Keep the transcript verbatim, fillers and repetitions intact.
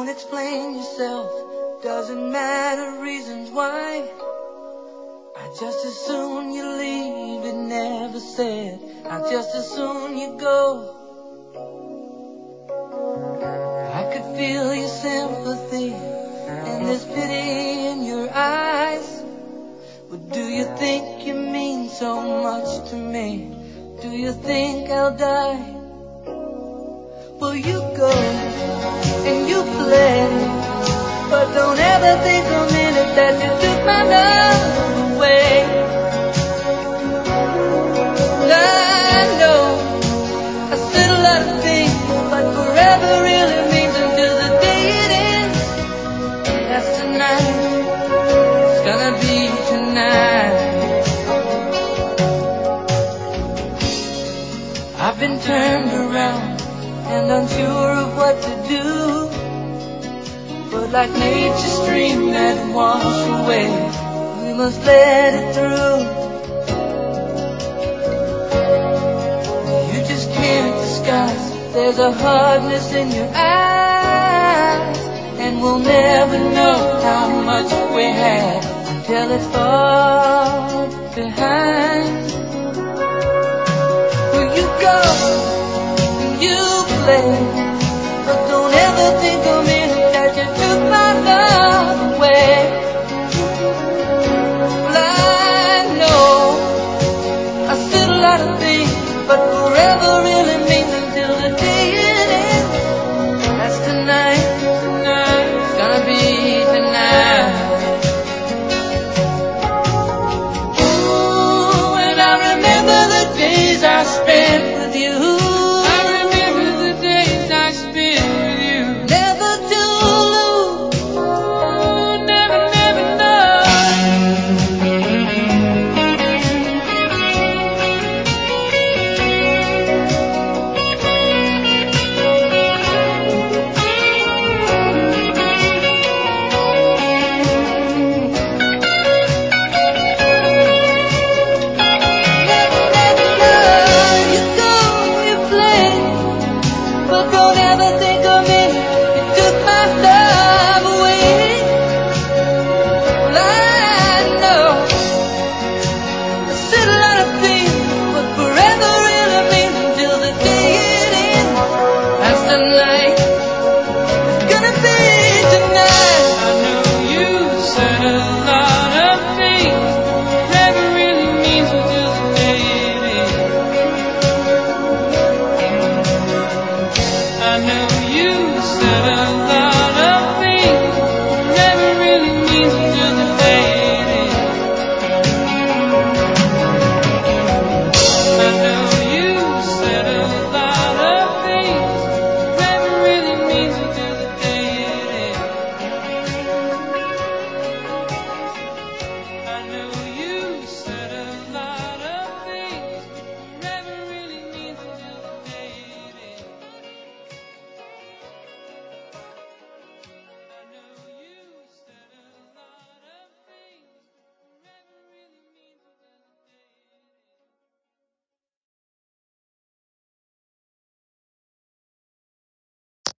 Don't explain yourself, doesn't matter reasons why. I'd just as soon you leave it never said. I'd just as soon you go. I could feel your sympathy and there's pity in your eyes. But do you think you mean so much to me? Do you think I'll die? Well, you go and you play, but don't ever think a minute that you took my love away. I know I said a lot of things, but forever really means until the day it ends. That's tonight, it's gonna be tonight. I've been turned around and unsure of what to do, but like nature's stream that wash away, we must let it through. You just can't disguise, there's a hardness in your eyes, and we'll never know how much we had until it's far behind. Will you go and you play?